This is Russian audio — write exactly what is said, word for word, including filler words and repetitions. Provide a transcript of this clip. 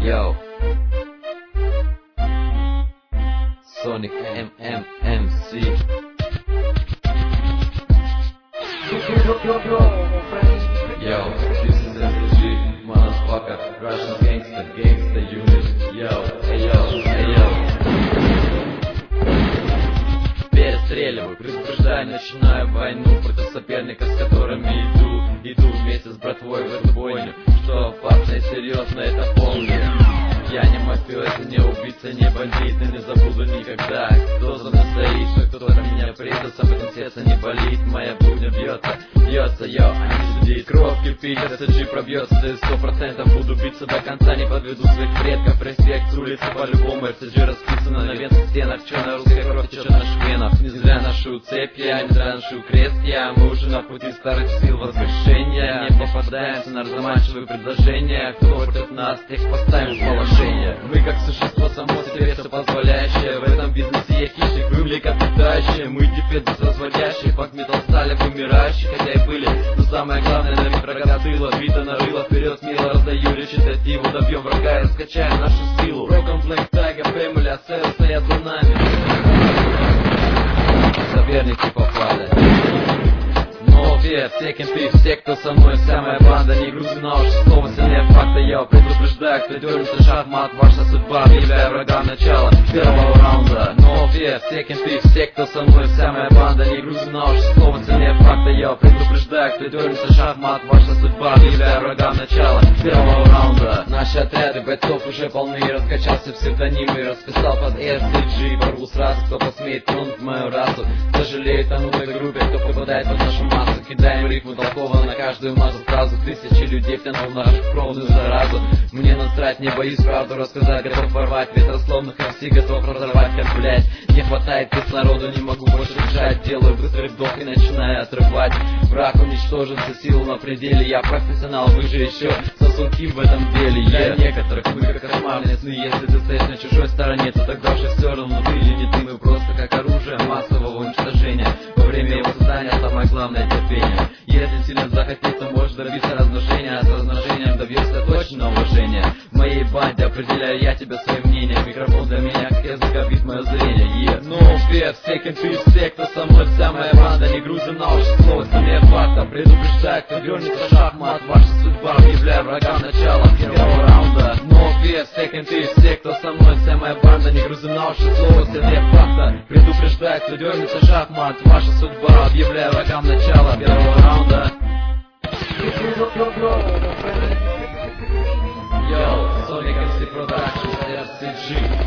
Yo, Sonic эм эм эм си. Yo, this is эс ти джи, motherfucker, Russian gangster, gangster unit. Yo, hey yo, hey yo. Перестреливаю, предупреждаю, начинаю войну против соперника, с которыми иду. Иду вместе с братвой в эту бойню, что опасно и серьезно, это помню. Я не мафиози, не убийца, не бандит, и не забуду никогда, кто за мной стоит, что кто-то меня предаст, об этом сердце не болит, моя будня бьется, бьется, йо, а не судит. Кровь кипит, эс ти джи пробьется, ты сто процентов буду биться до конца, не подведу своих предков, респект с улицы по-любому, эс ти джи расписано на венцах стенах, черная русская кровь течет на наших венах. Не зря ношу цепь, я не зря ношу крест, я, мы уже на пути старых сил воскрешения, не попадаемся на разманчивые предложения, кто против нас, тех поставим в положение. Мы как существо само себе все позволяющее, в этом бизнесе я хищник, вы млекопитающие, мы дефект разводящие, факт металл стали вымирающие, хотя и были, но самое главное на них рога тыла, бита нарыла, вперед смело раздаю речитативу, добьем врага и раскачаем нашу силу. Роком Black Tiger, Family, Ацел стоят за нами, соперники попали. Но все, все кенты, все, кто со мной, вся моя банда, не грузи на уши, слово сильнее факта, я предупреждаю, кто дернется шахмат, ваша судьба, объявляю врагам начало первого раунда. Но все, все кенты, все, кто со мной, вся моя банда, не грузи на уши, слово сильнее факта, я предупреждаю, кто дернется шахмат, ваша судьба, объявляю врагам начало первого раунда. Наши отряды бойцов уже полны, раскачался псевдонимы, расписал под эс ти джи, порву сразу, кто посмеет тронуть мою расу, сожалеет о новой группе, кто попадает под нашу массу. Кидаем рифму толково на каждую мазу фразу, тысячи людей втянул в нашу кровную заразу. Мне насрать, не боюсь правду рассказать, готов порвать ветрословных эм си, готов разорвать, как, блять, не хватает кислорода, не могу больше дышать, делаю быстрый вдох и начинаю отрывать. Враг уничтожен, за силу на пределе, я профессионал, вы же еще сосунки в этом деле. Для некоторых вы как кошмарные сны, если ты стоишь на чужой стороне, то тогда уже все равно ты или не ты, мы просто как оружие массового уничтожения. Во время его создания самое главное терпение. Если сильно захотеть, то можешь добиться размножения, а с размножением добьешься точно уважения. В моей банде определяю я тебя своим мнением, микрофон для меня как язык обид мое зрение. Yeah. No fear, все кенты, все, кто со мной, вся моя банда, не грузим на уши, слово сильнее факта, предупреждаю, кто дернется шахмат, ваша судьба, объявляю врагам начало первого раунда. No fear, все кенты, все, кто со мной, вся моя банда, не грузим на уши, слово сильнее факта, предупреждаю, кто дернется шахмат, ваша судьба, объявляю врагам начало первого раунда. Yo, Sonic эм си Productions, эс ти джи.